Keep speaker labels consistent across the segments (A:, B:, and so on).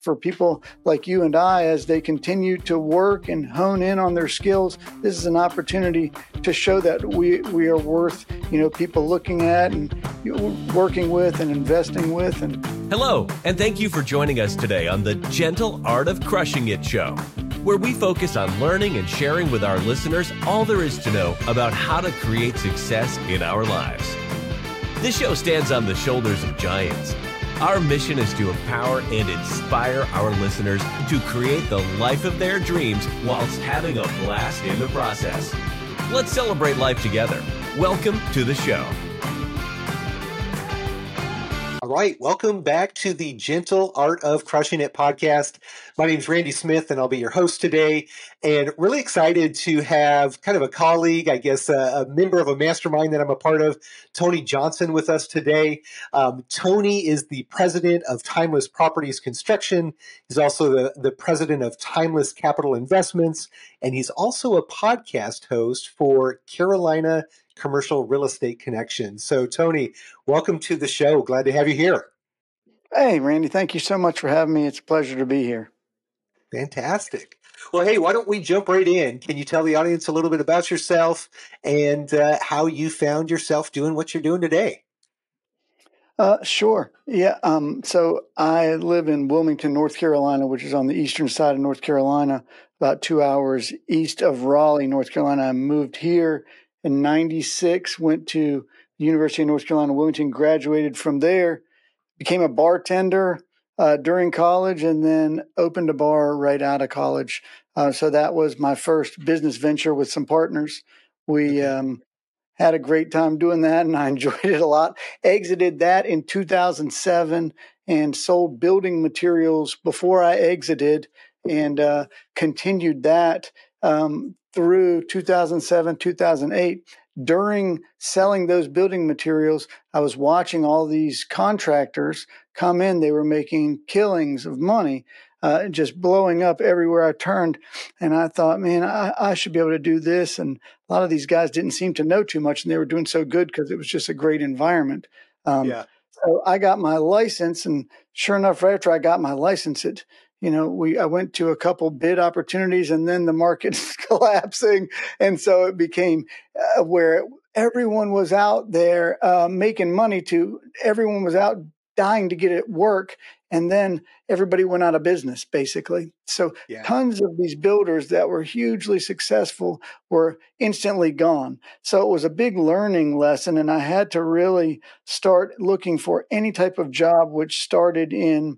A: for people like you and I, as they continue to work and hone in on their skills, this is an opportunity to show that we are worth, people looking at and working with and investing with. And
B: hello, and thank you for joining us today on the Gentle Art of Crushing It show, where we focus on learning and sharing with our listeners all there is to know about how to create success in our lives. This show stands on the shoulders of giants. Our mission is to empower and inspire our listeners to create the life of their dreams whilst having a blast in the process. Let's celebrate life together. Welcome to the show.
C: All right, welcome back to the Gentle Art of Crushing It podcast. My name is Randy Smith, and I'll be your host today. And really excited to have kind of a colleague, I guess, a member of a mastermind that I'm a part of, Tony Johnson, with us today. Tony is the president of Timeless Properties Construction. He's also the president of Timeless Capital Investments, and he's also a podcast host for Carolina Commercial Real Estate Connection. So, Tony, welcome to the show. Glad to have you here.
A: Hey, Randy, thank you so much for having me. It's a pleasure to be here.
C: Fantastic. Well, hey, why don't we jump right in? Can you tell the audience a little bit about yourself and how you found yourself doing what you're doing today?
A: Sure. Yeah. So I live in Wilmington, North Carolina, which is on the eastern side of North Carolina, about 2 hours east of Raleigh, North Carolina. I moved here in 96, went to the University of North Carolina, Wilmington, graduated from there, became a bartender during college, and then opened a bar right out of college. So that was my first business venture with some partners. We had a great time doing that, and I enjoyed it a lot. Exited that in 2007 and sold building materials before I exited, and continued that through 2007, 2008. During selling those building materials, I was watching all these contractors come in. They were making killings of money, just blowing up everywhere I turned. And I thought, man, I should be able to do this. And a lot of these guys didn't seem to know too much, and they were doing so good because it was just a great environment. So I got my license, and sure enough, right after I got my license, I went to a couple bid opportunities, and then the market's collapsing. And so it became where everyone was out there making money everyone was out dying to get it work. And then everybody went out of business, basically. So tons of these builders that were hugely successful were instantly gone. So it was a big learning lesson. And I had to really start looking for any type of job which started in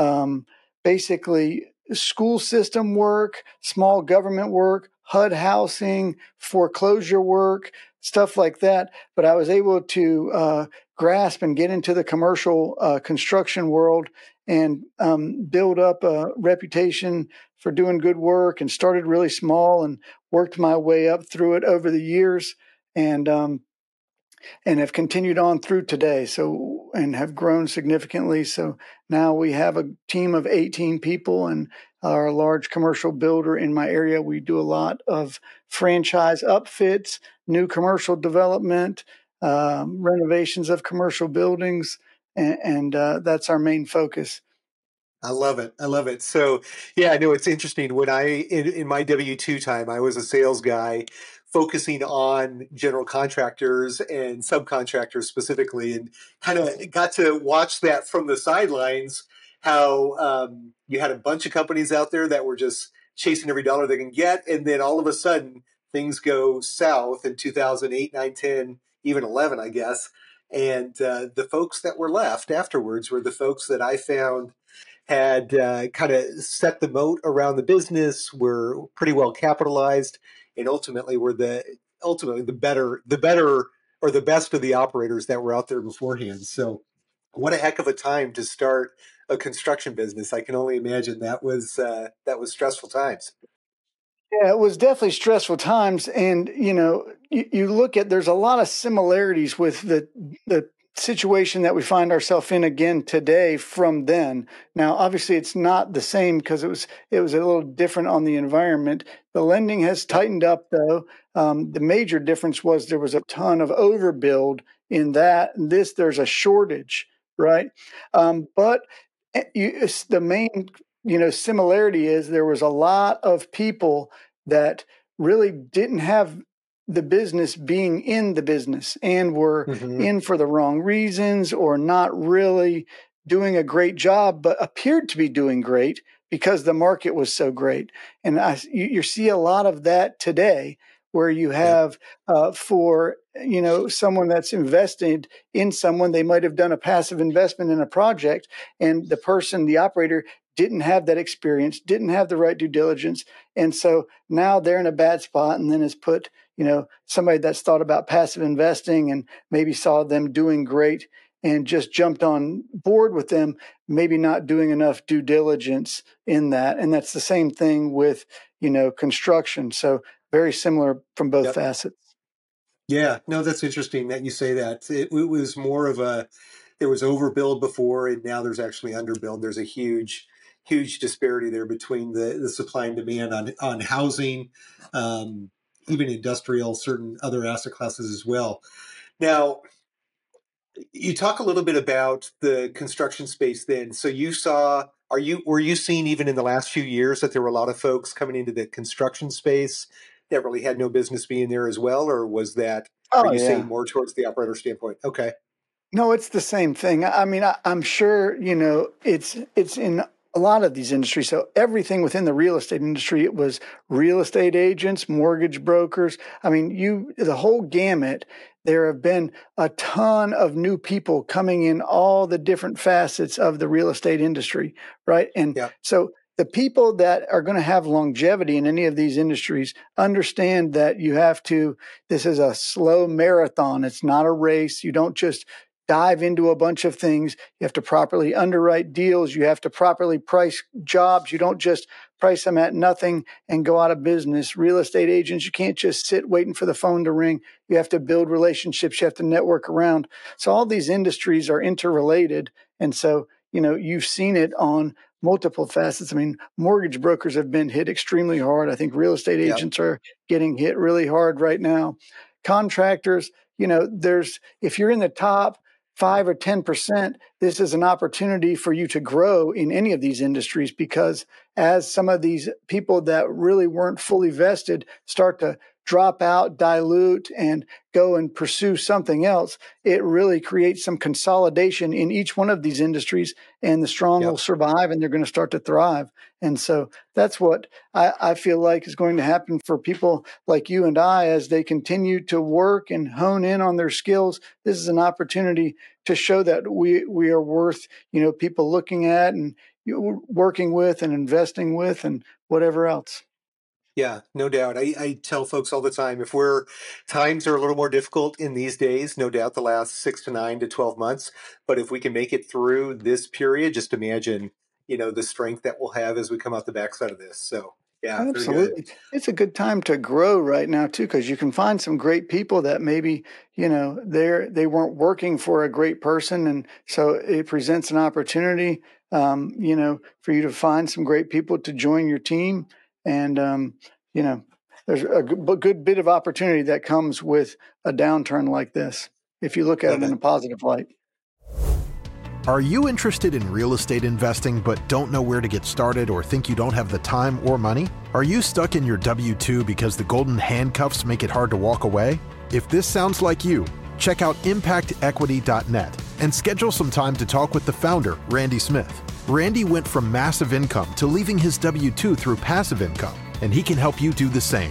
A: basically school system work, small government work, HUD housing, foreclosure work, stuff like that. But I was able to grasp and get into the commercial construction world and build up a reputation for doing good work, and started really small and worked my way up through it over the years, and have continued on through today. So, and have grown significantly. So now we have a team of 18 people and are a large commercial builder in my area. We do a lot of franchise upfits, new commercial development, renovations of commercial buildings, and that's our main focus.
C: I love it. I love it. So, yeah, I know it's interesting. When in my W-2 time, I was a sales guy focusing on general contractors and subcontractors specifically, and kind of got to watch that from the sidelines, how you had a bunch of companies out there that were just chasing every dollar they can get. And then all of a sudden things go south in 2008, 9, 10, even 11, I guess. And the folks that were left afterwards were the folks that I found had kind of set the moat around the business, were pretty well capitalized, and ultimately were the better or the best of the operators that were out there beforehand. So what a heck of a time to start a construction business. I can only imagine that was stressful times.
A: Yeah, it was definitely stressful times. And, you look at, there's a lot of similarities with the situation that we find ourselves in again today from then. Now, obviously, it's not the same because it was a little different on the environment. The lending has tightened up, though. The major difference was there was a ton of overbuild in that. There's a shortage, right? But the main similarity is there was a lot of people that really didn't have the business being in the business and were
C: Mm-hmm.
A: in for the wrong reasons or not really doing a great job, but appeared to be doing great because the market was so great. And you see a lot of that today, where you
C: Yep.
A: have for someone that's invested in someone, they might have done a passive investment in a project, and the operator didn't have that experience, didn't have the right due diligence, and so now they're in a bad spot. And then it's put somebody that's thought about passive investing and maybe saw them doing great and just jumped on board with them, maybe not doing enough due diligence in that. And that's the same thing with construction. So very similar from both
C: Yep.
A: facets.
C: Yeah, no, that's interesting that you say that. It was more of there was overbuild before, and now there's actually underbuild. There's a huge disparity there between the supply and demand on housing, even industrial, certain other asset classes as well. Now, you talk a little bit about the construction space then. So were you seeing even in the last few years that there were a lot of folks coming into the construction space that really had no business being there as well? Or are
A: Oh
C: you saying
A: yeah.
C: more towards the operator standpoint? Okay.
A: No, it's the same thing. I mean, I'm sure, it's in a lot of these industries. So everything within the real estate industry, it was real estate agents, mortgage brokers. I mean, the whole gamut. There have been a ton of new people coming in all the different facets of the real estate industry, right? And
C: Yeah.
A: so the people that are going to have longevity in any of these industries understand that this is a slow marathon. It's not a race. You don't just dive into a bunch of things. You have to properly underwrite deals. You have to properly price jobs. You don't just price them at nothing and go out of business. Real estate agents, you can't just sit waiting for the phone to ring. You have to build relationships. You have to network around. So all these industries are interrelated. And so, you've seen it on multiple facets. I mean, mortgage brokers have been hit extremely hard. I think real estate
C: Yeah.
A: agents are getting hit really hard right now. Contractors, if you're in the top 5 or 10%, this is an opportunity for you to grow in any of these industries, because as some of these people that really weren't fully vested start to drop out, dilute, and go and pursue something else, it really creates some consolidation in each one of these industries, and the strong will
C: Yep.
A: survive and they're going to start to thrive. And so that's what I feel like is going to happen for people like you and I as they continue to work and hone in on their skills. This is an opportunity to show that we are worth, people looking at and working with and investing with and whatever else.
C: Yeah, no doubt. I tell folks all the time, times are a little more difficult in these days, no doubt the last 6 to 9 to 12 months. But if we can make it through this period, just imagine, the strength that we'll have as we come out the backside of this. So yeah, very good.
A: Absolutely. It's a good time to grow right now too, because you can find some great people that maybe, they weren't working for a great person. And so it presents an opportunity, for you to find some great people to join your team. And, there's a good bit of opportunity that comes with a downturn like this, if you look at
C: Love
A: it in
C: it.
A: a positive light.
D: Are you interested in real estate investing but don't know where to get started or think you don't have the time or money? Are you stuck in your W-2 because the golden handcuffs make it hard to walk away? If this sounds like you, check out impactequity.net and schedule some time to talk with the founder, Randy Smith. Randy went from massive income to leaving his W-2 through passive income, and he can help you do the same.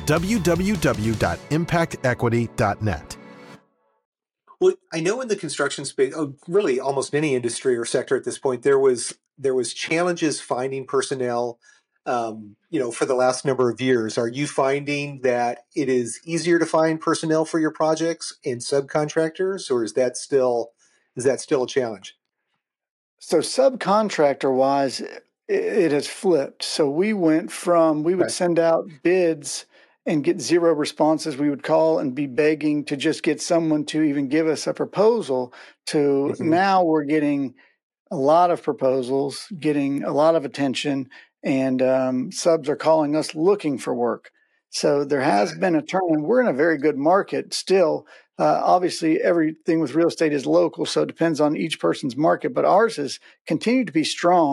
D: www.impactequity.net.
C: Well, I know in the construction space, really almost any industry or sector at this point, there was challenges finding personnel, for the last number of years. Are you finding that it is easier to find personnel for your projects and subcontractors, or is that still a challenge?
A: So subcontractor wise, it has flipped. So we went from, we would
C: Okay.
A: send out bids and get zero responses. We would call and be begging to just get someone to even give us a proposal, to
C: Mm-hmm.
A: now we're getting a lot of proposals, getting a lot of attention, and subs are calling us looking for work. So there has been a turn, and we're in a very good market still. Obviously, everything with real estate is local, so it depends on each person's market, but ours has continued to be strong.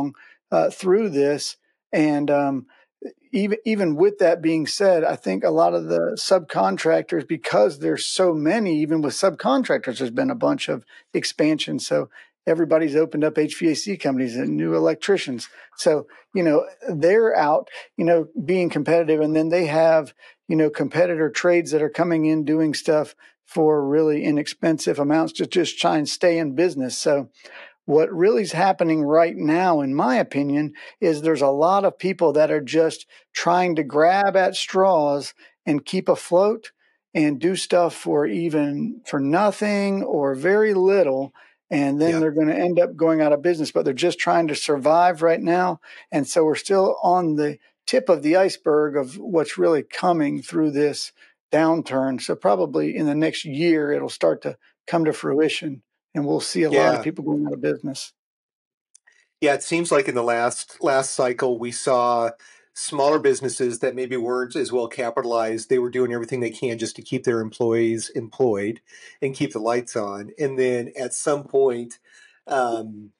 A: through this. And even with that being said, I think a lot of the subcontractors, because there's so many, even with subcontractors, there's been a bunch of expansion. So everybody's opened up HVAC companies and new electricians. So, they're out, being competitive. And then they have, competitor trades that are coming in doing stuff for really inexpensive amounts to just try and stay in business. So what really is happening right now, in my opinion, is there's a lot of people that are just trying to grab at straws and keep afloat and do stuff for nothing or very little. And then
C: Yeah.
A: they're going to end up going out of business, but they're just trying to survive right now. And so we're still on the tip of the iceberg of what's really coming through this downturn. So probably in the next year, it'll start to come to fruition. And we'll see a lot of
C: Yeah.
A: people going out of business.
C: Yeah, it seems like in the last cycle we saw smaller businesses that maybe weren't as well capitalized. They were doing everything they can just to keep their employees employed and keep the lights on. And then at some point, um,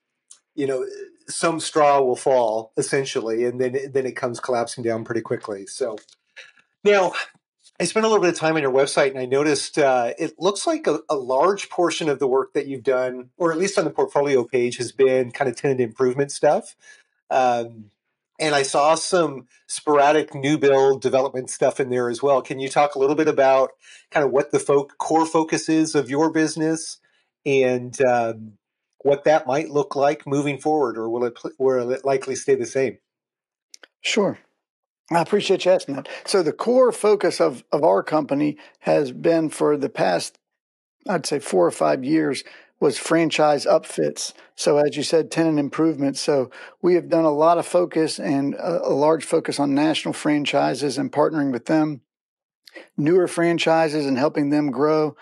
C: some straw will fall essentially, and then it comes collapsing down pretty quickly. So now I spent a little bit of time on your website, and I noticed it looks like a large portion of the work that you've done, or at least on the portfolio page, has been kind of tenant improvement stuff. Um, and I saw some sporadic new build development stuff in there as well. Can you talk a little bit about kind of what the core focus is of your business and what that might look like moving forward, or will it likely stay the same?
A: Sure. I appreciate you asking that. So the core focus of our company has been for the past, I'd say 4 or 5 years, was franchise upfits. So as you said, tenant improvements. So we have done a lot of focus and a large focus on national franchises and partnering with them, newer franchises and helping them grow.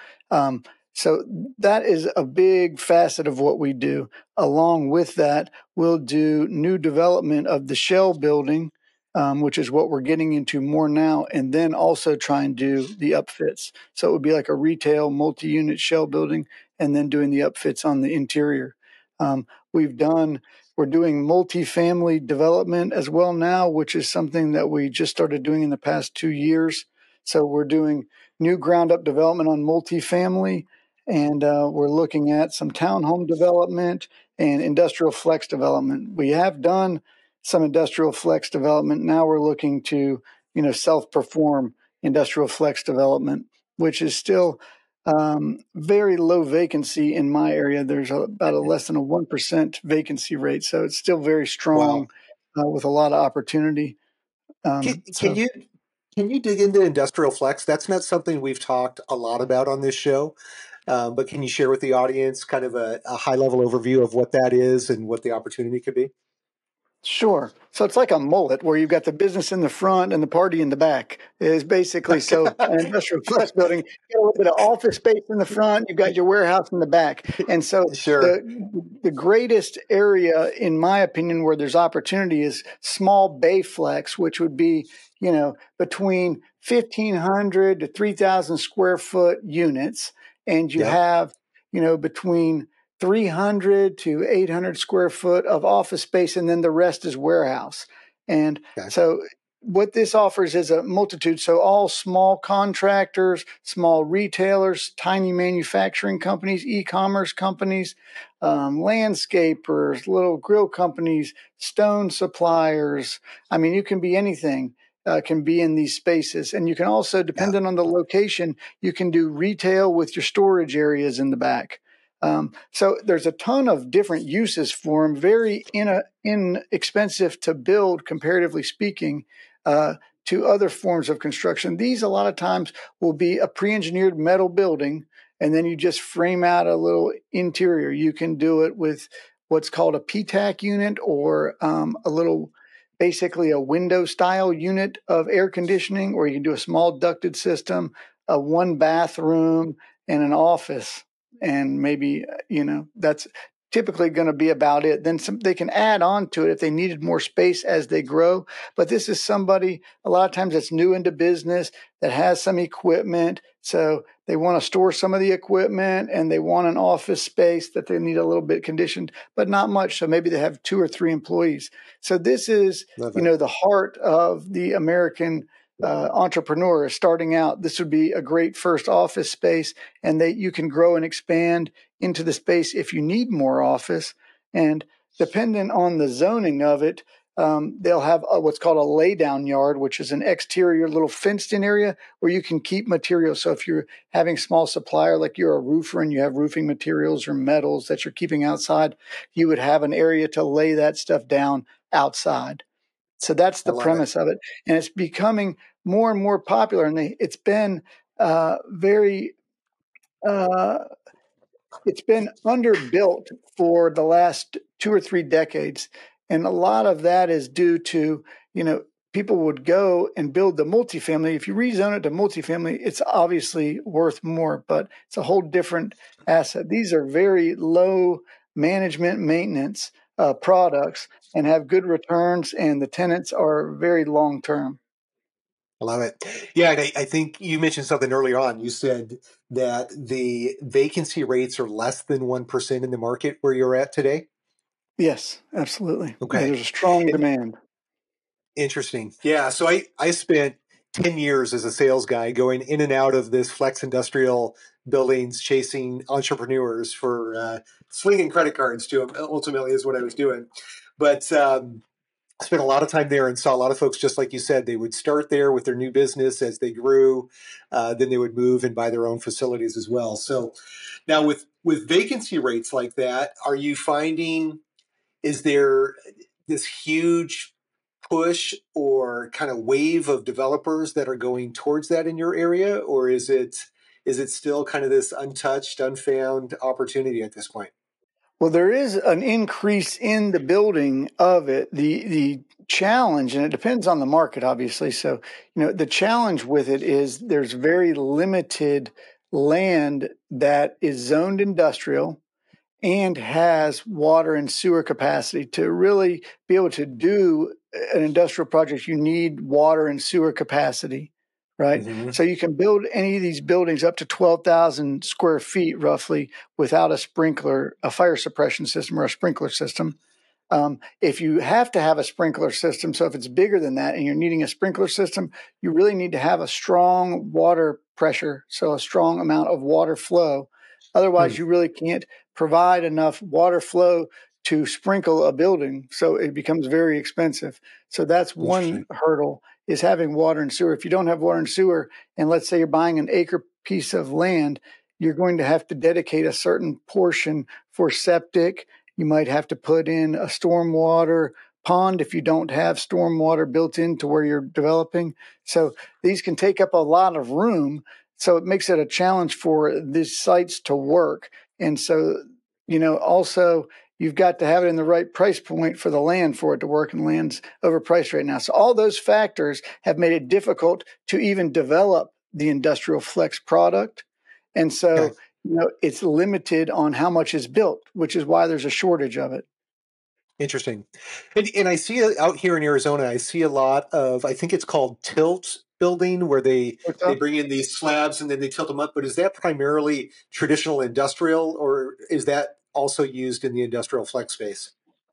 A: So that is a big facet of what we do. Along with that, we'll do new development of the shell building, which is what we're getting into more now, and then also try and do the upfits. So it would be like a retail multi-unit shell building and then doing the upfits on the interior. We're doing multifamily development as well now, which is something that we just started doing in the past 2 years. So we're doing new ground up development on multifamily, and we're looking at some townhome development and industrial flex development. We have done some industrial flex development. Now we're looking to, self-perform industrial flex development, which is still very low vacancy in my area. There's about a less than a 1% vacancy rate. So it's still very strong with a lot of opportunity.
C: Can you dig into industrial flex? That's not something we've talked a lot about on this show, but can you share with the audience kind of a high level overview of what that is and what the opportunity could be?
A: Sure. So it's like a mullet where you've got the business in the front and the party in the back. It is basically so an industrial flex building. You got a little bit of office space in the front. You've got your warehouse in the back. And so
C: Sure.
A: the greatest area, in my opinion, where there's opportunity is small bay flex, which would be, between 1,500 to 3,000 square foot units. And you have, between 300 to 800 square foot of office space, and then the rest is warehouse. And so what this offers is a multitude. So all small contractors, small retailers, tiny manufacturing companies, e-commerce companies, landscapers, little grill companies, stone suppliers. I mean, you can be anything. Can be in these spaces. And you can also, depending on the location, you can do retail with your storage areas in the back. So there's a ton of different uses for them, very inexpensive to build, comparatively speaking, to other forms of construction. These, a lot of times, will be a pre-engineered metal building, and then you just frame out a little interior. You can do it with what's called a PTAC unit or basically a window-style unit of air conditioning, or you can do a small ducted system, a one bathroom, and an office. And maybe, that's typically going to be about it. Then they can add on to it if they needed more space as they grow. But this is somebody, a lot of times, that's new into business, that has some equipment, So they want to store some of the equipment and they want an office space that they need a little bit conditioned, but not much. So maybe they have 2 or 3 employees. So this is, the heart of the American entrepreneur starting out. This would be a great first office space, and you can grow and expand into the space if you need more office. And dependent on the zoning of it, they'll have what's called a laydown yard, which is an exterior little fenced-in area where you can keep materials. So if you're having small supplier, like you're a roofer and you have roofing materials or metals that you're keeping outside, you would have an area to lay that stuff down outside. So that's the premise of it. And it's becoming more and more popular. And it's been it's been underbuilt for the last 2 or 3 decades. And a lot of that is due to, people would go and build the multifamily. If you rezone it to multifamily, it's obviously worth more, but it's a whole different asset. These are very low management maintenance products and have good returns, and the tenants are very long term.
C: I love it. Yeah, and I think you mentioned something earlier on. You said that the vacancy rates are less than 1% in the market where you're at today?
A: Yes, absolutely.
C: Okay.
A: Yeah, there's a strong demand.
C: Interesting. Yeah, so I spent 10 years as a sales guy going in and out of this flex industrial buildings, chasing entrepreneurs for slinging credit cards to them, ultimately is what I was doing. But I spent a lot of time there and saw a lot of folks, just like you said, they would start there with their new business as they grew. Then they would move and buy their own facilities as well. So now with vacancy rates like that, are you finding, is there this huge push or kind of wave of developers that are going towards that in your area? Or is it still kind of this untouched, unfound opportunity at this point?
A: Well, there is an increase in the building of it. The challenge, and it depends on the market, obviously. So, the challenge with it is there's very limited land that is zoned industrial and has water and sewer capacity. To really be able to do an industrial project, you need water and sewer capacity, right? Mm-hmm. So you can build any of these buildings up to 12,000 square feet roughly without a fire suppression system or a sprinkler system. If you have to have a sprinkler system, so if it's bigger than that and you're needing a sprinkler system, you really need to have a strong water pressure, so a strong amount of water flow. Otherwise, you really can't provide enough water flow to sprinkle a building, so it becomes very expensive. So that's one hurdle, is having water and sewer. If you don't have water and sewer, and let's say you're buying an acre piece of land, you're going to have to dedicate a certain portion for septic. You might have to put in a stormwater pond if you don't have stormwater built into where you're developing. So these can take up a lot of room. So it makes it a challenge for these sites to work. And so, also you've got to have it in the right price point for the land for it to work, and land's overpriced right now. So all those factors have made it difficult to even develop the industrial flex product. And so, it's limited on how much is built, which is why there's a shortage of it.
C: Interesting. And I see out here in Arizona, I see a lot of, I think it's called tilt building, where they bring in these slabs and then they tilt them up. But is that primarily traditional industrial, or is that also used in the industrial flex space?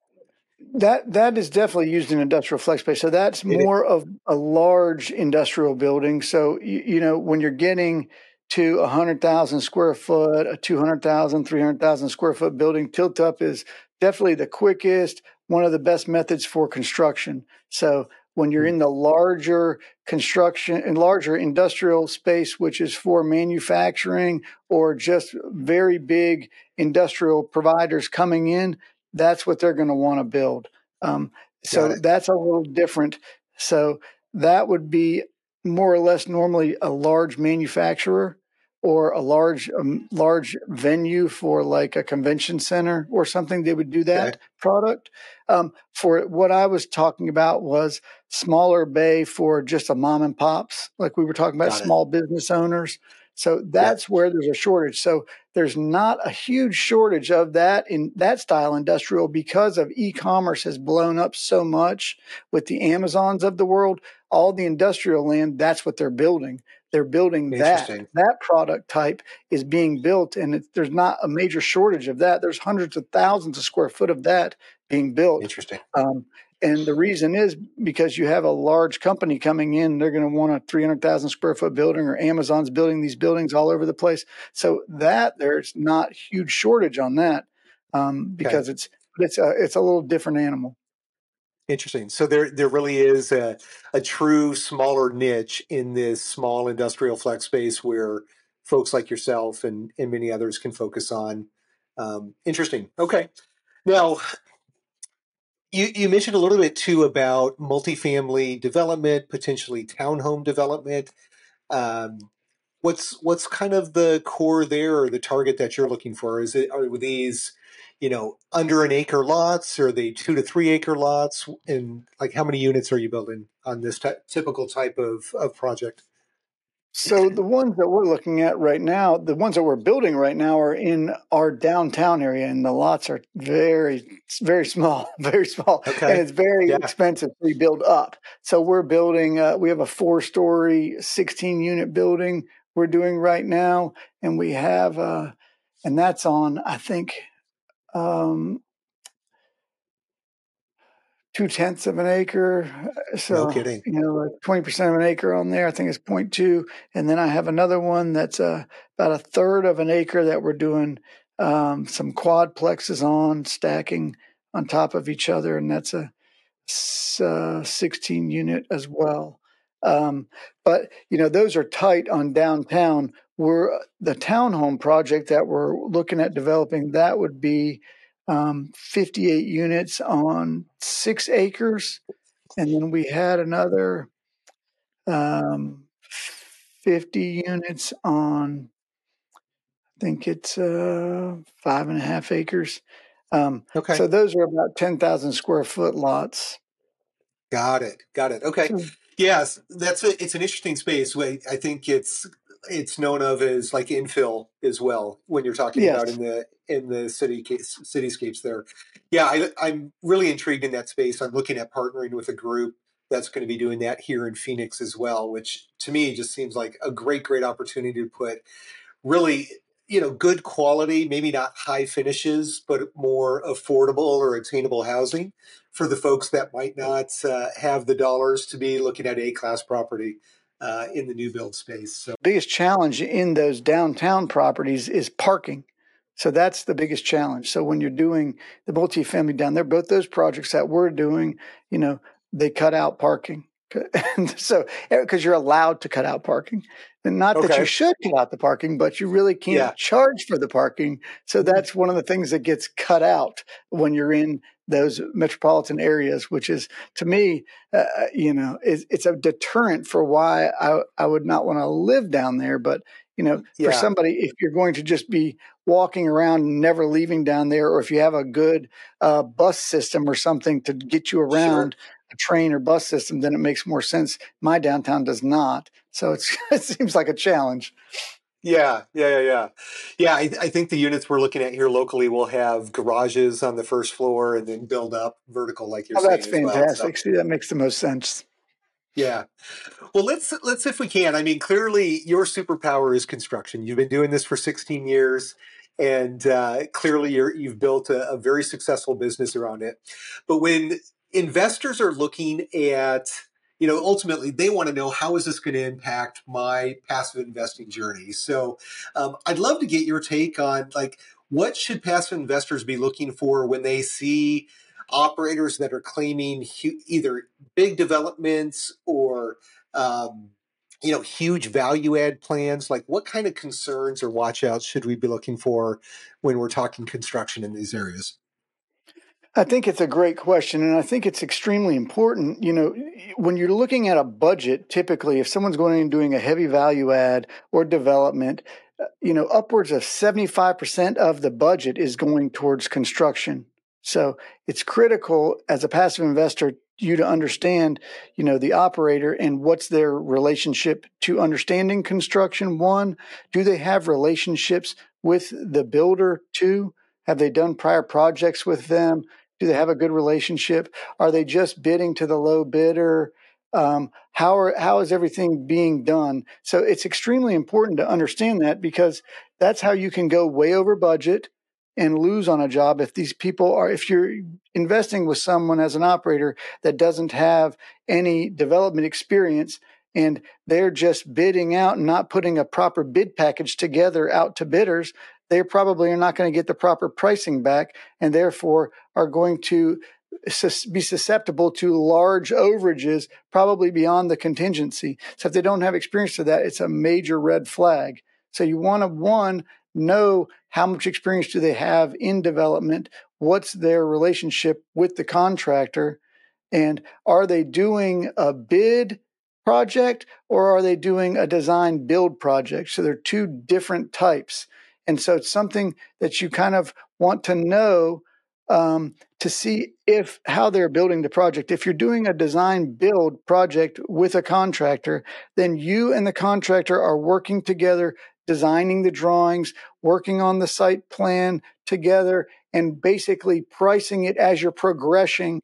A: That is definitely used in industrial flex space. So that's more of a large industrial building. So, when you're getting to 100,000 square foot, a 200,000, 300,000 square foot building, tilt up is definitely the quickest, one of the best methods for construction. So when you're in the larger construction and larger industrial space, which is for manufacturing or just very big industrial providers coming in, that's what they're going to want to build. So that's a little different. So that would be more or less normally a large manufacturer or a large venue for like a convention center or something. They would do that product. For what I was talking about was smaller bay for just a mom and pops, like we were talking about small business owners. So that's where there's a shortage. So there's not a huge shortage of that in that style industrial, because of e-commerce has blown up so much with the Amazons of the world. All the industrial land, that's what they're building. they're building that.
C: Interesting.
A: That product type is being built, and there's not a major shortage of that. There's hundreds of thousands of square foot of that being built.
C: Interesting.
A: And the reason is because you have a large company coming in, they're going to want a 300,000 square foot building, or Amazon's building these buildings all over the place. So that there's not huge shortage on that because it's a little different animal.
C: Interesting. So there really is a true smaller niche in this small industrial flex space where folks like yourself and many others can focus on. Interesting. Okay. Now, you mentioned a little bit too about multifamily development, potentially townhome development. Um, what's kind of the core there, or the target that you're looking for? Are these, under an acre lots? Or are they 2 to 3 acre lots? And like, how many units are you building on this typical type of project?
A: So the ones that we're looking at right now, the ones that we're building right now, are in our downtown area, and the lots are very, very small, very small,
C: Okay.
A: and it's very expensive to build up. So we're building. We have a 4-story, 16-unit building we're doing right now, and we have, and that's on, I think, 0.2 of an acre. So,
C: No kidding.
A: 20% of an acre on there, I think it's 0.2. And then I have another one that's about 1/3 of an acre that we're doing some quadplexes on, stacking on top of each other. And that's a 16 unit as well. But, those are tight on downtown. The townhome project that we're looking at developing, that would be 58 units on 6 acres. And then we had another 50 units on, I think it's 5.5 acres.
C: Okay.
A: So those are about 10,000 square foot lots.
C: Got it. Okay. Yes, it's an interesting space. I think it's known of as like infill as well when you're talking about in the cityscapes there. Yeah, I'm really intrigued in that space. I'm looking at partnering with a group that's going to be doing that here in Phoenix as well, which to me just seems like a great opportunity to put really, good quality, maybe not high finishes, but more affordable or attainable housing for the folks that might not have the dollars to be looking at A-class property in the new build space. So,
A: biggest challenge in those downtown properties is parking. So that's the biggest challenge. So when you're doing the multifamily down there, both those projects that we're doing, they cut out parking. And so, because you're allowed to cut out parking, and not that you should cut out the parking, but you really can't charge for the parking. So that's one of the things that gets cut out when you're in those metropolitan areas, which is, to me, it's a deterrent for why I would not want to live down there. But, for somebody, if you're going to just be walking around and never leaving down there, or if you have a good bus system or something to get you around, a train or bus system, then it makes more sense. My downtown does not. So it seems like a challenge.
C: Yeah. I think the units we're looking at here locally will have garages on the first floor and then build up vertical, like you're saying.
A: That's fantastic. Well, so. See, that makes the most sense.
C: Yeah. Well, let's if we can. I mean, clearly your superpower is construction. You've been doing this for 16 years, and clearly you've built a very successful business around it. But when investors are looking at, ultimately they want to know, how is this going to impact my passive investing journey? So I'd love to get your take on, like, what should passive investors be looking for when they see operators that are claiming either big developments or huge value add plans? Like, what kind of concerns or watch outs should we be looking for when we're talking construction in these areas?
A: I think it's a great question, and I think it's extremely important. When you're looking at a budget, typically, if someone's going and doing a heavy value add or development, upwards of 75% of the budget is going towards construction. So it's critical as a passive investor, you to understand, the operator and what's their relationship to understanding construction. One, do they have relationships with the builder? Two, have they done prior projects with them? Do they have a good relationship? Are they just bidding to the low bidder? How is everything being done? So it's extremely important to understand that, because that's how you can go way over budget and lose on a job. If you're investing with someone as an operator that doesn't have any development experience, and they're just bidding out and not putting a proper bid package together out to bidders, they probably are not going to get the proper pricing back, and therefore are going to be susceptible to large overages, probably beyond the contingency. So if they don't have experience to that, it's a major red flag. So you want to, one, know how much experience do they have in development, what's their relationship with the contractor, and are they doing a bid project or are they doing a design build project? So they're two different types. And so it's something that you kind of want to know to see how they're building the project. If you're doing a design build project with a contractor, then you and the contractor are working together, designing the drawings, working on the site plan together, and basically pricing it as you're progressing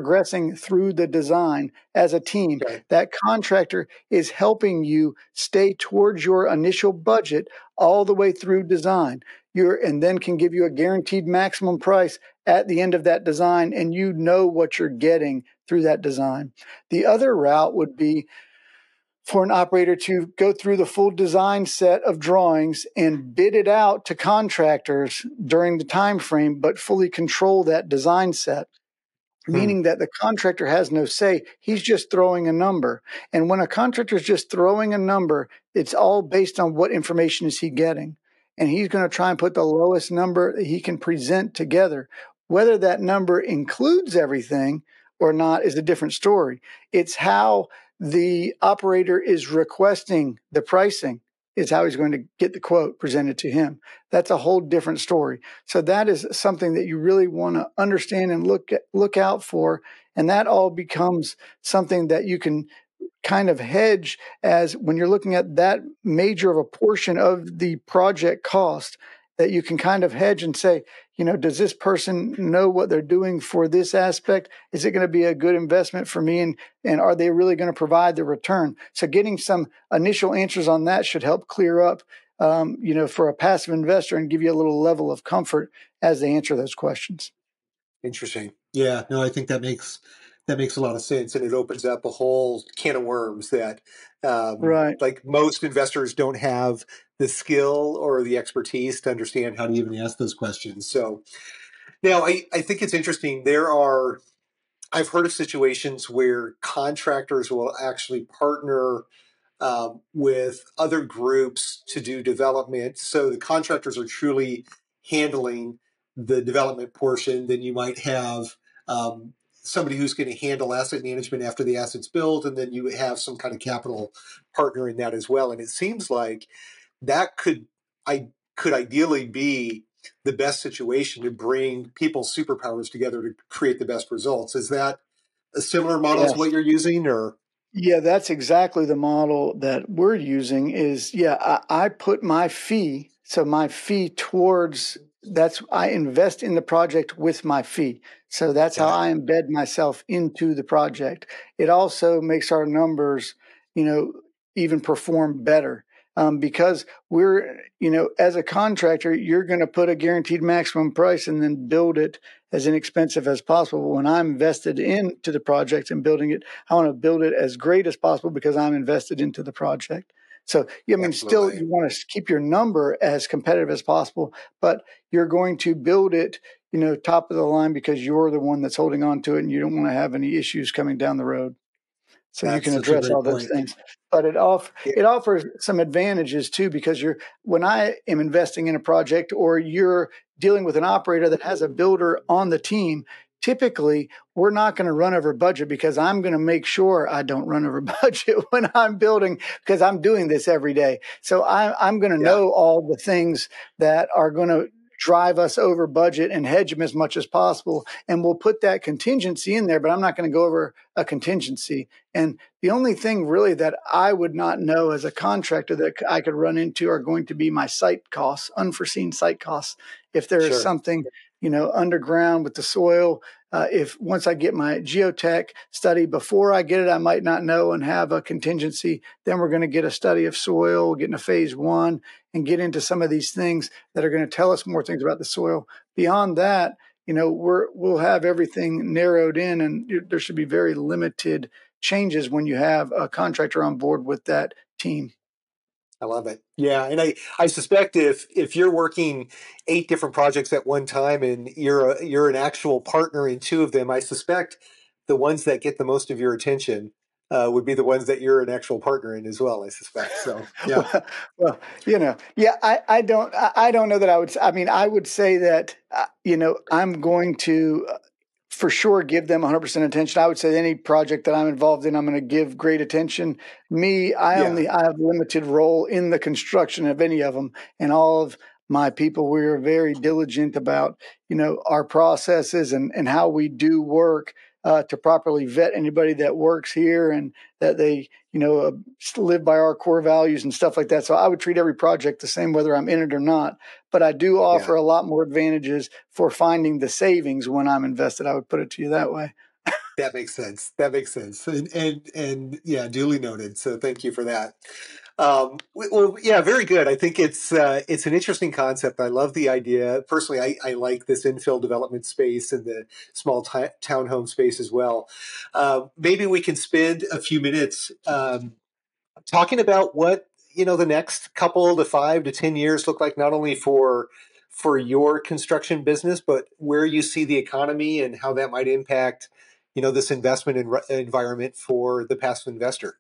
A: through the design as a team.
C: Okay.
A: That contractor is helping you stay towards your initial budget all the way through design. And then can give you a guaranteed maximum price at the end of that design, and you know what you're getting through that design. The other route would be for an operator to go through the full design set of drawings and bid it out to contractors during the time frame, but fully control that design set. Meaning that the contractor has no say. He's just throwing a number. And when a contractor is just throwing a number, it's all based on what information is he getting. And he's going to try and put the lowest number that he can present together. Whether that number includes everything or not is a different story. It's how the operator is requesting the pricing is how he's going to get the quote presented to him. That's a whole different story. So that is something that you really want to understand and look out for. And that all becomes something that you can kind of hedge as when you're looking at that major of a portion of the project cost, that you can kind of hedge and say, does this person know what they're doing for this aspect? Is it going to be a good investment for me? And are they really going to provide the return? So getting some initial answers on that should help clear up, for a passive investor and give you a little level of comfort as they answer those questions.
C: Interesting. Yeah, no, I think that makes a lot of sense, and it opens up a whole can of worms that,
A: Right.
C: like most investors don't have the skill or the expertise to understand how to even ask those questions. So now I think it's interesting. I've heard of situations where contractors will actually partner with other groups to do development. So the contractors are truly handling the development portion. Then you might have somebody who's going to handle asset management after the asset's built, and then you have some kind of capital partner in that as well. And it seems like that could ideally be the best situation to bring people's superpowers together to create the best results. Is that a similar model
A: Yes.
C: to what you're using, or?
A: Yeah, that's exactly the model that we're using is, I put my fee. So my fee I invest in the project with my fee. So that's how I embed myself into the project. It also makes our numbers, even perform better. Because we're, as a contractor, you're going to put a guaranteed maximum price and then build it as inexpensive as possible. When I'm invested into the project and building it, I want to build it as great as possible because I'm invested into the project. So, still you want to keep your number as competitive as possible, but you're going to build it, top of the line because you're the one that's holding on to it and you don't want to have any issues coming down the road. So you can address all those things, but it offers some advantages too, because when I am investing in a project or you're dealing with an operator that has a builder on the team, typically we're not going to run over budget because I'm going to make sure I don't run over budget when I'm building because I'm doing this every day. So I'm going to know all the things that are going to drive us over budget and hedge them as much as possible. And we'll put that contingency in there, but I'm not going to go over a contingency. And the only thing really that I would not know as a contractor that I could run into are going to be my site costs, unforeseen site costs. If there is something underground with the soil. If once I get my geotech study, before I get it, I might not know and have a contingency. Then we're going to get a study of soil, get into phase 1 and get into some of these things that are going to tell us more things about the soil. Beyond that, we'll have everything narrowed in, and there should be very limited changes when you have a contractor on board with that team.
C: I love it. Yeah, and I suspect if you're working 8 different projects at one time and you're an actual partner in 2 of them, I suspect the ones that get the most of your attention would be the ones that you're an actual partner in as well. I suspect. So yeah.
A: well, I don't know that I would. I mean, I would say that I'm going to for sure give them 100% attention. I would say any project that I'm involved in, I'm going to give great attention. I have limited role in the construction of any of them, and all of my people, we are very diligent about, our processes and how we do work to properly vet anybody that works here and that they, live by our core values and stuff like that. So I would treat every project the same, whether I'm in it or not. But I do offer a lot more advantages for finding the savings when I'm invested. I would put it to you that way.
C: That makes sense. And yeah, duly noted. So thank you for that. Well, yeah, very good. I think it's an interesting concept. I love the idea. Personally, I like this infill development space and the small townhome space as well. Maybe we can spend a few minutes talking about what the next couple to 5 to 10 years look like, not only for your construction business, but where you see the economy and how that might impact this investment environment for the passive investor.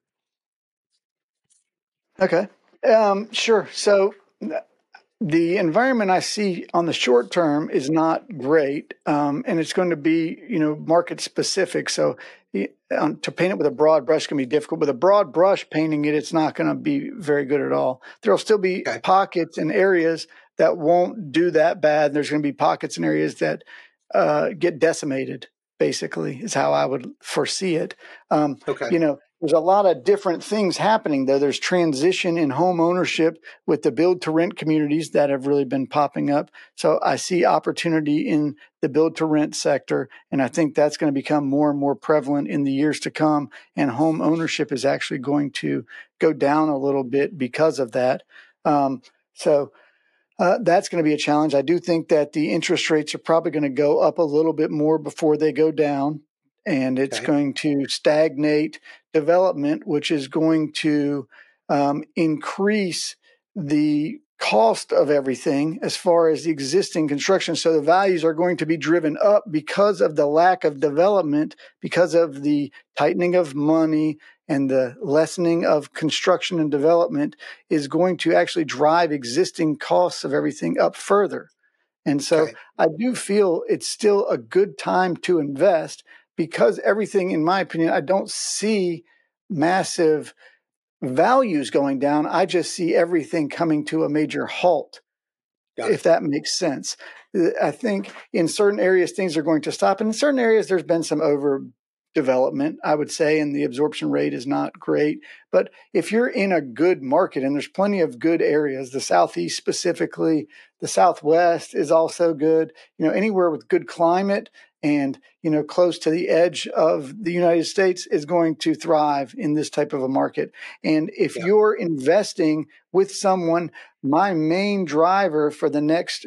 A: Okay. Sure. So the environment I see on the short term is not great, and it's going to be, market specific. So to paint it with a broad brush can be difficult. With a broad brush painting it, it's not going to be very good at all. There'll still be pockets and areas that won't do that bad. There's going to be pockets and areas that get decimated, basically, is how I would foresee it. There's a lot of different things happening, though. There's transition in home ownership with the build-to-rent communities that have really been popping up. So I see opportunity in the build-to-rent sector, and I think that's going to become more and more prevalent in the years to come, and home ownership is actually going to go down a little bit because of that. That's going to be a challenge. I do think that the interest rates are probably going to go up a little bit more before they go down, and it's going to stagnate development, which is going to increase the cost of everything as far as the existing construction. So the values are going to be driven up because of the lack of development, because of the tightening of money and the lessening of construction and development is going to actually drive existing costs of everything up further. And so I do feel it's still a good time to invest, because everything, in my opinion, I don't see massive values going down. I just see everything coming to a major halt, if that makes sense. I think in certain areas, things are going to stop. And in certain areas, there's been some overdevelopment, I would say, and the absorption rate is not great. But if you're in a good market, and there's plenty of good areas, the Southeast specifically, the Southwest is also good, anywhere with good climate and, close to the edge of the United States is going to thrive in this type of a market. And if you're investing with someone, my main driver for the next,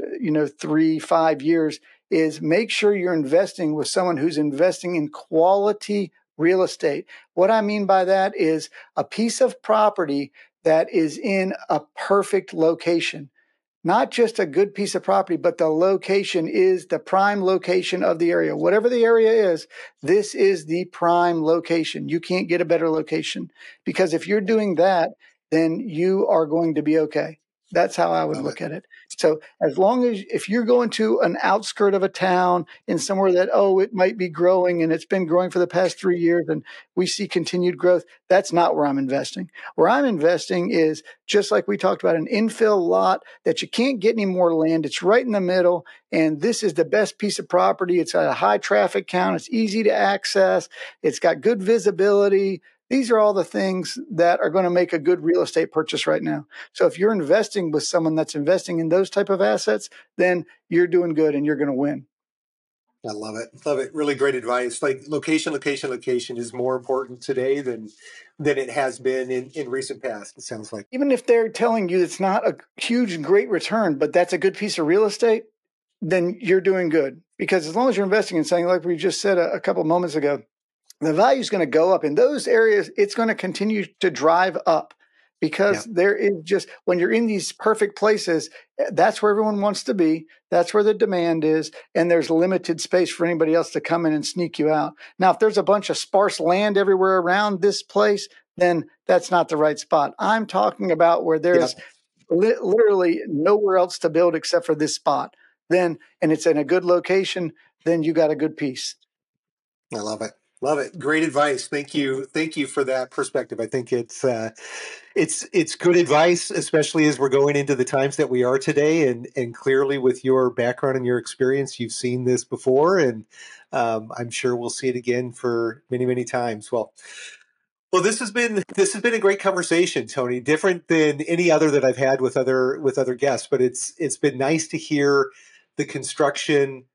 A: 3-5 years is make sure you're investing with someone who's investing in quality real estate. What I mean by that is a piece of property that is in a perfect location. Not just a good piece of property, but the location is the prime location of the area. Whatever the area is, this is the prime location. You can't get a better location, because if you're doing that, then you are going to be okay. That's how I would look at it. So as long as if you're going to an outskirt of a town in somewhere that, it might be growing and it's been growing for the past 3 years and we see continued growth, that's not where I'm investing. Where I'm investing is just like we talked about, an infill lot that you can't get any more land. It's right in the middle. And this is the best piece of property. It's got a high traffic count. It's easy to access. It's got good visibility. These are all the things that are going to make a good real estate purchase right now. So if you're investing with someone that's investing in those type of assets, then you're doing good and you're going to win.
C: I love it. Love it. Really great advice. Like location is more important today than it has been in recent past, it sounds like.
A: Even if they're telling you it's not a huge and great return, but that's a good piece of real estate, then you're doing good. Because as long as you're investing in something, like we just said a couple of moments ago, the value is going to go up. In those areas, it's going to continue to drive up. Because there is just, when you're in these perfect places, that's where everyone wants to be. That's where the demand is. And there's limited space for anybody else to come in and sneak you out. Now, if there's a bunch of sparse land everywhere around this place, then that's not the right spot. I'm talking about where there's literally nowhere else to build except for this spot. Then, and it's in a good location, then you got a good piece.
C: I love it. Love it. Great advice. Thank you. Thank you for that perspective. I think it's good advice, especially as we're going into the times that we are today. And clearly with your background and your experience, you've seen this before, and I'm sure we'll see it again for many, many times. Well, this has been a great conversation, Tony. Different than any other that I've had with other guests, but it's been nice to hear the construction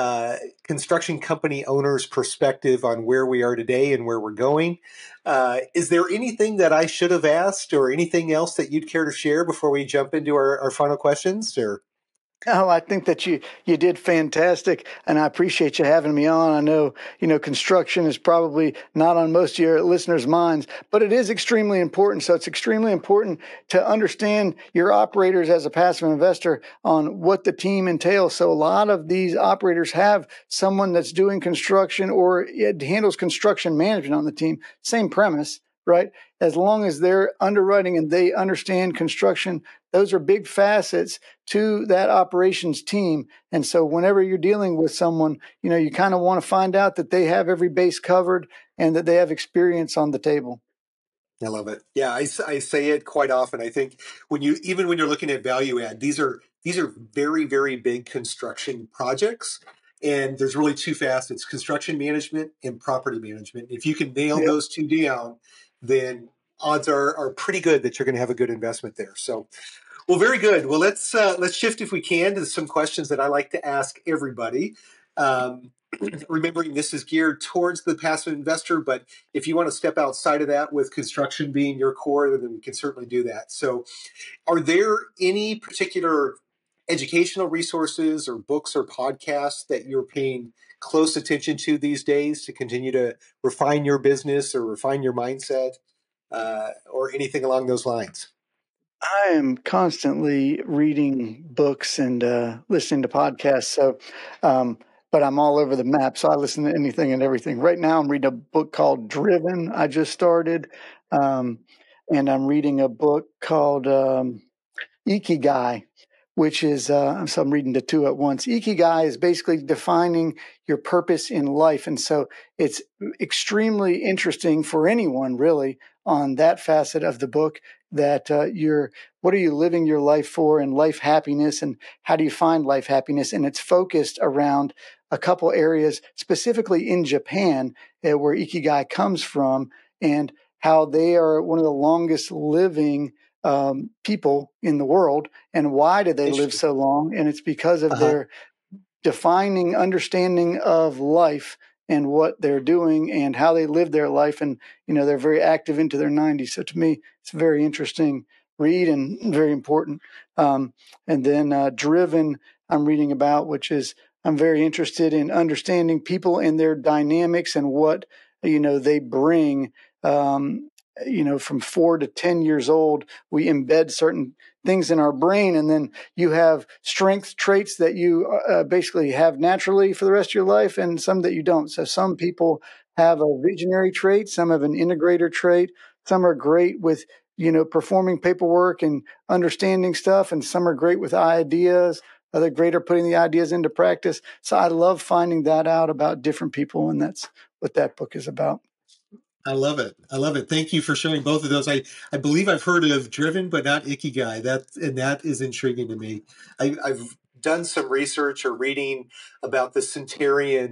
C: company owner's perspective on where we are today and where we're going. Is there anything that I should have asked, or anything else that you'd care to share before we jump into our final questions? Or
A: Oh, I think that you did fantastic, and I appreciate you having me on. I know, construction is probably not on most of your listeners' minds, but it is extremely important. So it's extremely important to understand your operators as a passive investor on what the team entails. So a lot of these operators have someone that's doing construction, or it handles construction management on the team. Same premise, right? As long as they're underwriting and they understand construction, those are big facets to that operations team. And so whenever you're dealing with someone, you kind of want to find out that they have every base covered and that they have experience on the table.
C: I love it. Yeah, I say it quite often. I think when you're looking at value add, these are very, very big construction projects. And there's really two facets: construction management and property management. If you can nail those two down, then odds are pretty good that you're going to have a good investment there. So, well, very good. Well, let's shift, if we can, to some questions that I like to ask everybody. Remembering this is geared towards the passive investor, but if you want to step outside of that with construction being your core, then we can certainly do that. So are there any particular educational resources or books or podcasts that you're paying close attention to these days to continue to refine your business or refine your mindset, or anything along those lines?
A: I am constantly reading books and listening to podcasts. So, but I'm all over the map. So I listen to anything and everything. Right now, I'm reading a book called Driven. I just started. And I'm reading a book called Ikigai, which is, so I'm reading the two at once. Ikigai is basically defining your purpose in life. And so it's extremely interesting for anyone really on that facet of the book, that what are you living your life for, and life happiness, and how do you find life happiness? And it's focused around a couple areas, specifically in Japan, where Ikigai comes from, and how they are one of the longest living people in the world. And why do they live so long? And it's because of their defining understanding of life and what they're doing and how they live their life. And, they're very active into their 90s. So to me, it's a very interesting read and very important. And then Driven, I'm reading about, which is, I'm very interested in understanding people and their dynamics and what, they bring. From 4 to 10 years old, we embed certain things in our brain, and then you have strength traits that you basically have naturally for the rest of your life, and some that you don't. So some people have a visionary trait, some have an integrator trait, some are great with performing paperwork and understanding stuff, and some are great with ideas. They're great at putting the ideas into practice. So I love finding that out about different people, and that's what that book is about.
C: I love it. I love it. Thank you for sharing both of those. I believe I've heard of Driven, but not Ikigai. That is intriguing to me. I've done some research or reading about the Centurion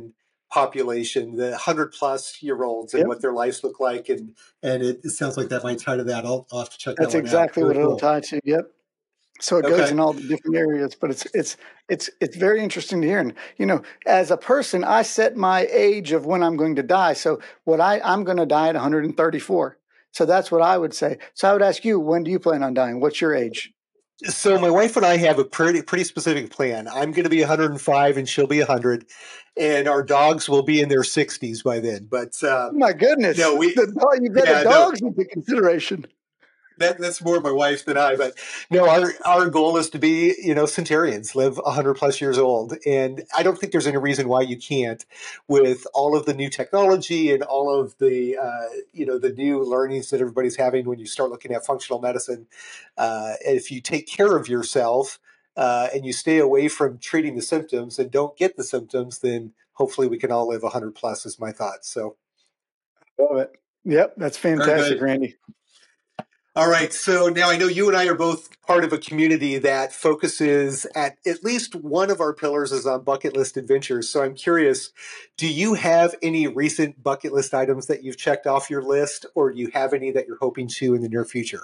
C: population, the 100-plus-year-olds and
A: Yep.
C: what their lives look like. And it sounds like that might tie to that. I'll have to check that
A: That's
C: one out.
A: exactly
C: Very
A: what it'll
C: cool.
A: tie to. Yep. So it goes in all the different areas, but it's very interesting to hear. And, you know, as a person, I set my age of when I'm going to die. So I'm going to die at 134. So that's what I would say. So I would ask you, when do you plan on dying? What's your age?
C: So my wife and I have a pretty specific plan. I'm going to be 105 and she'll be 100, and our dogs will be in their 60s by then. But
A: my goodness,
C: no,
A: you've got the dogs into consideration.
C: That's more my wife than I, but no, our goal is to be, centurions, live 100 plus years old. And I don't think there's any reason why you can't, with all of the new technology and all of the, the new learnings that everybody's having when you start looking at functional medicine. If you take care of yourself and you stay away from treating the symptoms and don't get the symptoms, then hopefully we can all live 100 plus is my thought. So.
A: Love it. Yep. That's fantastic, Randy.
C: All right. So now I know you and I are both part of a community that focuses at least one of our pillars is on bucket list adventures. So I'm curious, do you have any recent bucket list items that you've checked off your list, or do you have any that you're hoping to in the near future?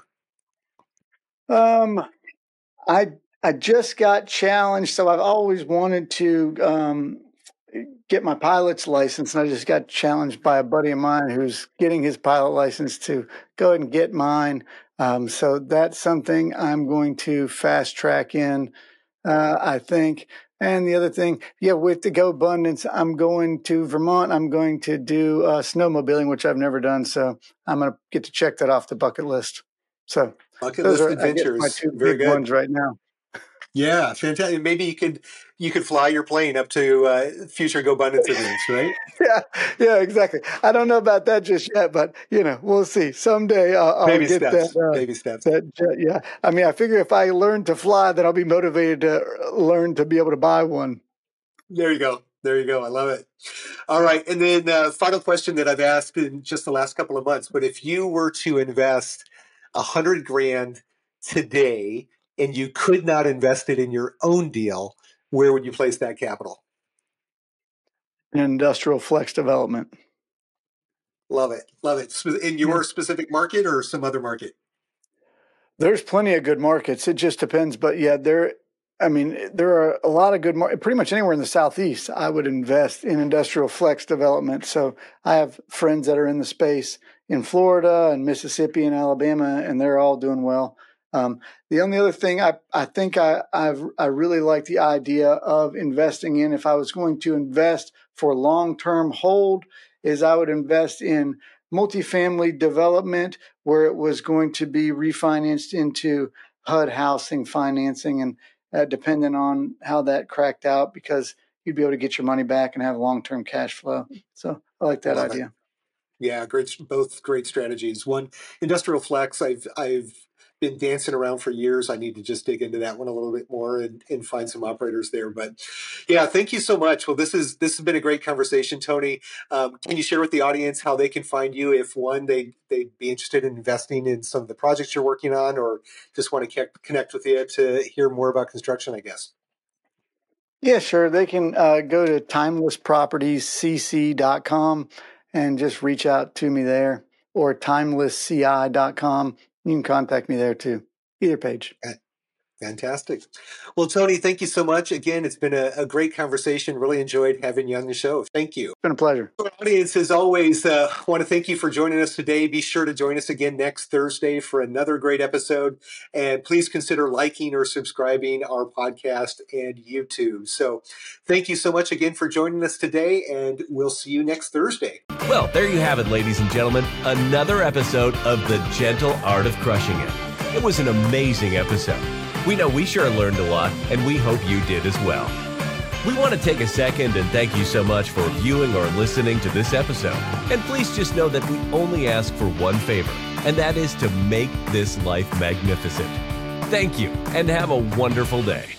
A: I just got challenged. So I've always wanted to get my pilot's license, and I just got challenged by a buddy of mine who's getting his pilot license to go ahead and get mine. So that's something I'm going to fast track in, I think. And the other thing, with the Go Abundance, I'm going to Vermont. I'm going to do snowmobiling, which I've never done. So I'm going to get to check that off the bucket list. So
C: bucket list adventures,
A: my two
C: very
A: big
C: good
A: ones right now.
C: Yeah, fantastic. Maybe you could fly your plane up to future Go Abundance events, right?
A: Yeah, exactly. I don't know about that just yet, but we'll see. Someday I'll
C: baby
A: get
C: steps.
A: that.
C: Baby steps.
A: Yeah. I mean, I figure if I learn to fly, then I'll be motivated to learn to be able to buy one.
C: There you go. I love it. All right, and then final question that I've asked in just the last couple of months. But if you were to invest $100,000 today, and you could not invest it in your own deal, where would you place that capital?
A: In industrial flex development.
C: Love it. In your specific market or some other market?
A: There's plenty of good markets. It just depends. But there are a lot of good markets. Pretty much anywhere in the Southeast, I would invest in industrial flex development. So I have friends that are in the space in Florida and Mississippi and Alabama, and they're all doing well. The only other thing I think I really like the idea of investing in, if I was going to invest for long-term hold, is I would invest in multifamily development where it was going to be refinanced into HUD housing financing, and depending on how that cracked out, because you'd be able to get your money back and have long-term cash flow. So I like that idea.
C: Yeah, both great strategies. One, industrial flex, I've been dancing around for years. I need to just dig into that one a little bit more and find some operators there. But yeah, thank you so much. Well, this has been a great conversation, Tony. Can you share with the audience how they can find you if they'd be interested in investing in some of the projects you're working on, or just want to connect with you to hear more about construction, I guess?
A: Yeah, sure. They can go to timelesspropertiescc.com and just reach out to me there, or timelessci.com. You can contact me there too, either page.
C: Fantastic. Well, Tony, thank you so much. Again, it's been a great conversation. Really enjoyed having you on the show. Thank you.
A: It's been a pleasure.
C: Audience, as always, want to thank you for joining us today. Be sure to join us again next Thursday for another great episode. And please consider liking or subscribing our podcast and YouTube. So thank you so much again for joining us today, and we'll see you next Thursday.
B: Well, there you have it, ladies and gentlemen. Another episode of The Gentle Art of Crushing It. It was an amazing episode. We know we sure learned a lot, and we hope you did as well. We want to take a second and thank you so much for viewing or listening to this episode. And please just know that we only ask for one favor, and that is to make this life magnificent. Thank you, and have a wonderful day.